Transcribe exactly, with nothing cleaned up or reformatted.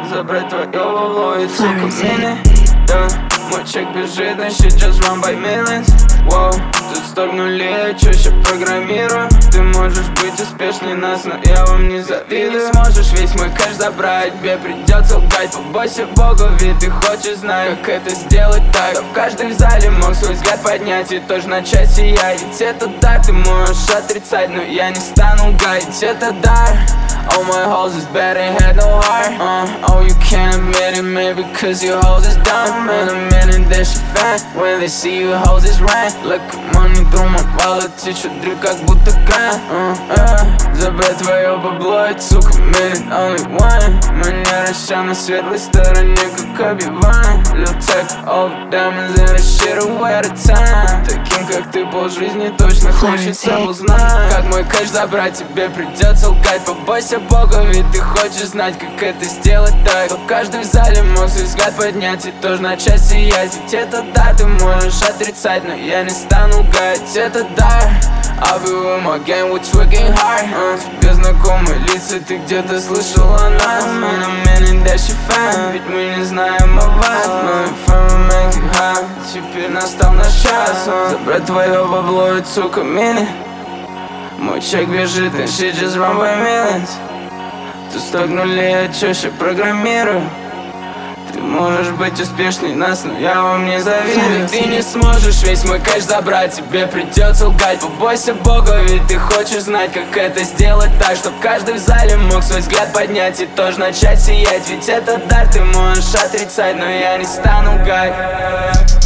забрать твое бабло и сука мины. Да, мой чек бежит, and shit just run by millions. Воу, тут столько нулей, чё ща программирую. Ты можешь быть успешней нас, но я вам не завидую. Ты не сможешь весь мой кэш забрать, тебе придется лгать. Побойся Бога, ведь ты хочешь знать, как это сделать так, чтоб каждый в зале мог свой взгляд поднять и тоже начать сиять. Ведь это дар, ты можешь отрицать, но я не стану лгать. Ведь это дар. All my hoes is bad, ain't had no heart. uh, Oh, you can't admit it, maybe cause your hoes is dumb. In a minute that she fine, when they see you hoes is rain. Look, money through my wallet, течет дрю, как будто кран. uh, uh, Забрать твое бабло, это, сука, minute only one. Манера ща на светлой стороне, как Оби-Ван. Lil Tech, all the diamonds and that shit away at a time. Таким, как ты, полжизни точно хочется узнать. Как мой кэш забрать, тебе придется лгать. Побойся Бога, ведь ты хочешь знать, как это сделать так, чтоб каждый в зале мог свой взгляд поднять и тоже начать сиять. Ведь это дар, ты можешь отрицать, но я не стану лгать. Это дар. I'll be with my gang, we're twigging hard. uh, Тебе знакомые лица, ты где-то слышал о нас. Man, I'm in that she fine, ведь мы не знаем о вас. Но if I'm make it high, теперь настал наш час. uh, Забрать твое бабло и, сука, мини. Мой чек бежит, and shit just run by millions. Тут столько нулей, я чё ща программирую. Ты можешь быть успешней нас, но я вам не завидую. Ты не сможешь весь мой кэш забрать, тебе придется лгать. Побойся Бога, ведь ты хочешь знать, как это сделать так, чтоб каждый в зале мог свой взгляд поднять и тоже начать сиять. Ведь это дар, ты можешь отрицать, но я не стану лгать.